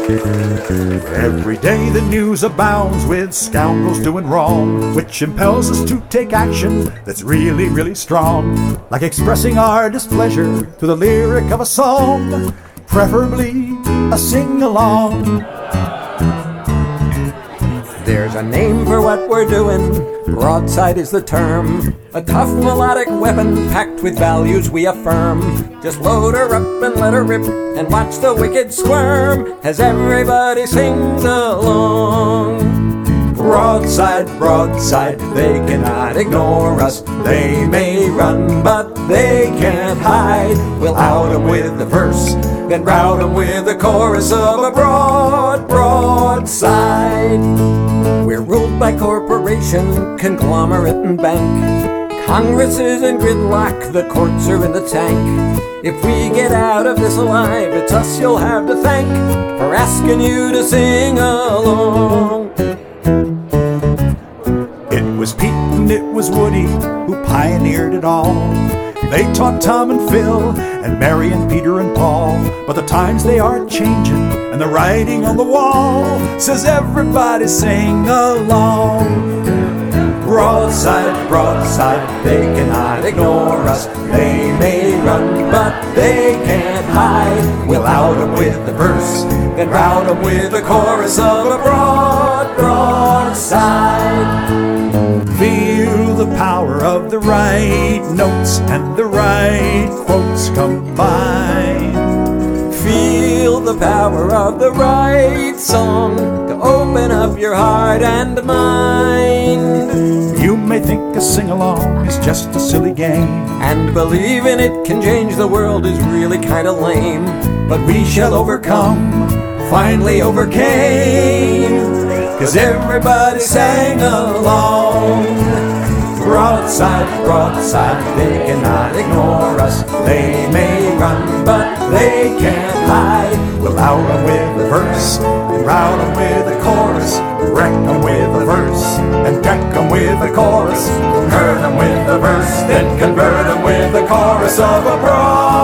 Every day the news abounds with scoundrels doing wrong, which impels us to take action that's really, really strong, like expressing our displeasure through the lyric of a song, preferably a sing-along. There's a name for what we're doing, broadside is the term. A tough melodic weapon packed with values we affirm. Just load her up and let her rip and watch the wicked squirm as everybody sings along. Broadside, broadside, they cannot ignore us. They may run, but they can't hide. We'll out 'em with the verse, then rout 'em with the chorus of a broadside. We're ruled by corporation, conglomerate and bank. Congress is in gridlock, the courts are in the tank. If we get out of this alive, it's us you'll have to thank for asking you to sing along. It was Pete and it was Woody who pioneered it all. They taught Tom and Phil and Mary and Peter and Paul. But the times they are changing and the writing on the wall says everybody sing along. Broadside, broadside, they cannot ignore us. They may run, but they can't hide. We'll out 'em with the verse, then rout 'em with the chorus of a broadside. Feel the power of the right notes and the right quotes combined. Feel the power of the right song to open up your heart and mind. You may think a sing-along is just a silly game, and believing it can change the world is really kinda lame. but we shall overcome, finally overcame, 'cause everybody sang along. Broadside, broadside, they cannot ignore us. They may run, but they can't hide. We'll out 'em with the verse, and rout 'em with the chorus, wreck 'em with the verse, and deck 'em with the chorus, convert 'em with the verse, then convert 'em with the chorus of a broad.